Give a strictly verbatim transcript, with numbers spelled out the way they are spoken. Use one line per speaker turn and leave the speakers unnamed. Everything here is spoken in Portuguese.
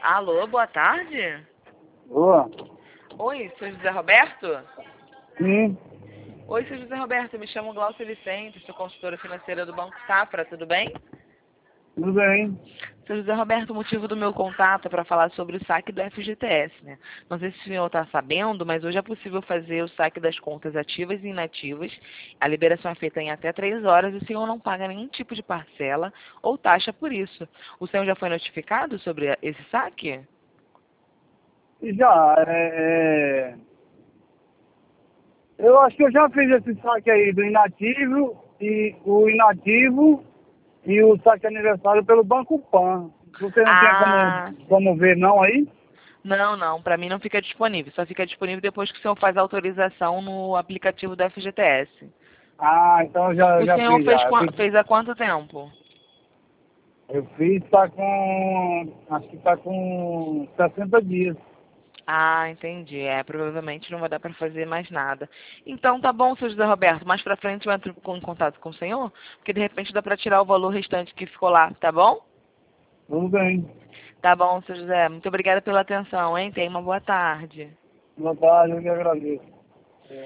Alô, boa tarde.
Boa.
Oi, sou José Roberto?
Sim.
Oi, sou José Roberto, me chamo Glaucia Vicente, sou consultora financeira do Banco Safra, tudo bem?
Tudo bem.
Sou José Roberto, o motivo do meu contato é para falar sobre o saque do F G T S, né? Não sei se o senhor está sabendo, mas hoje é possível fazer o saque das contas ativas e inativas. A liberação é feita em até três horas e o senhor não paga nenhum tipo de parcela ou taxa por isso. O senhor já foi notificado sobre esse saque?
E já, é, é, eu acho que eu já fiz esse saque aí do inativo e o inativo e o saque aniversário pelo Banco Pan. Você não tem
Ah,
como,
sim.
como ver não aí?
Não, não, para mim não fica disponível. Só fica disponível depois que o senhor faz a autorização no aplicativo do F G T S.
Ah, então eu já,
O
já
senhor
fiz
fez,
já. Eu
qua-
fiz,
fez há quanto tempo?
eu fiz tá com, acho que tá com sessenta dias.
Ah, entendi. É, provavelmente não vai dar para fazer mais nada. Então tá bom, seu José Roberto. Mais pra frente eu entro com- em contato com o senhor, porque de repente dá para tirar o valor restante que ficou lá, tá bom?
Tudo bem.
Tá bom, seu José. Muito obrigada pela atenção, hein? Tenha uma boa tarde.
Boa tarde, eu que agradeço.